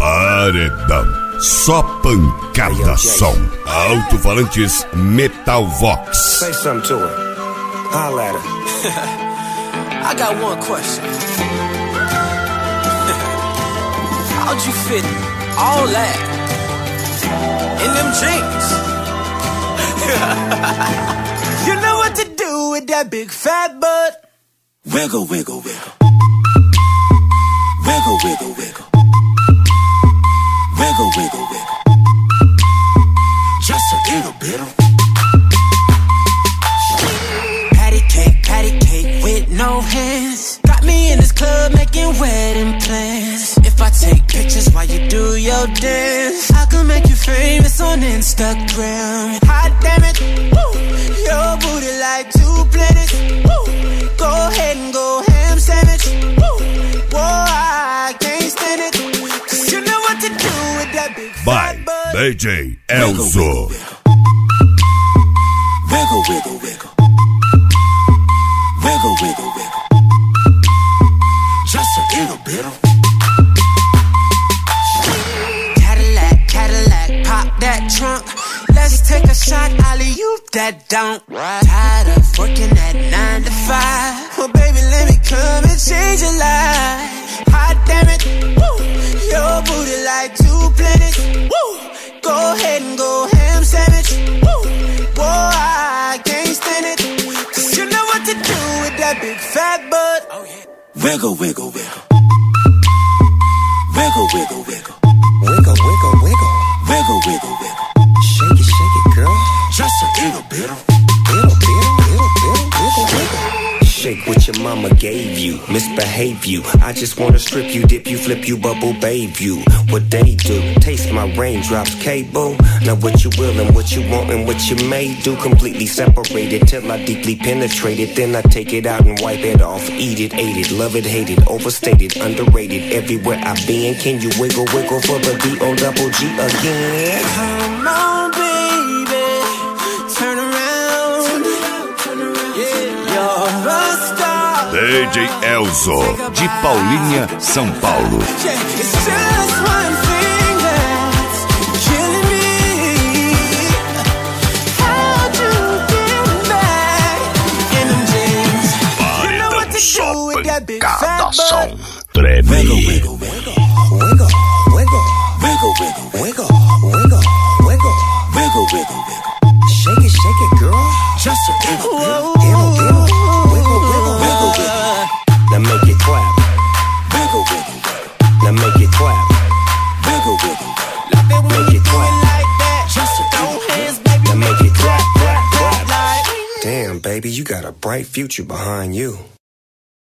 Paredão. Só pancada som. Alto-falantes Metal Vox. Say something to her. Holla at her. I got one question. How'd you fit all that in them jeans? You know what to do with that big fat butt. Wiggle, wiggle, wiggle. Wiggle, wiggle, wiggle. Wiggle, wiggle, wiggle. Just a little bit of patty cake with no hands. Got me in this club making wedding plans. If I take pictures while you do your dance, I can make you famous on Instagram. Hot damn it, woo. Your booty like 2 planets. Woo. Go ahead and go ham sandwich. Woo. Whoa, I can't stand it. Cause you know what to do with that big By DJ Elzo. Wiggle, wiggle, wiggle. Wiggle, wiggle, wiggle. Just a little bit of Cadillac, pop that trunk. Let's take a shot, alley-oop that don't. Tired of working at 9 to 5. Well, baby, let me come and change your life. Hot damn it, woo. Your booty like 2 planets. Woo. Go ahead and go ham sandwich. Woo. Whoa, I can't stand it. Cause you know what to do with that big fat butt. Oh, yeah. Wiggle, wiggle, wiggle. Wiggle, wiggle, wiggle. Wiggle, wiggle, wiggle. Wiggle, wiggle, wiggle. Shake it, girl. Just a little bit of wiggle, wiggle. Shake what your mama gave you, misbehave you. I just wanna strip you, dip you, flip you, bubble bathe you. What they do, taste my raindrops, cable. Now what you will and what you want and what you may do. Completely separated till I deeply penetrate it. Then I take it out and wipe it off. Eat it, ate it, love it, hate it. Overstated, underrated, everywhere I've been. Can you wiggle, wiggle for the D-O-double-G again? Come on, baby, turn around. DJ Elzo, de Paulinha, São Paulo. Paredão só pancada som. Treme. Wiggle, wiggle, wiggle. Wiggle, wiggle. Wiggle, wiggle, wiggle. Wiggle, wiggle. Wiggle, wiggle, wiggle. Shake it, girl. Just a little bit. Now make it clap. Wiggle, wiggle, wiggle. Now make it clap. Wiggle, wiggle, wiggle. Make it clap. Like that. Just throw hands, baby. Now make it clap, clap, clap. Damn, baby, you got a bright future behind you.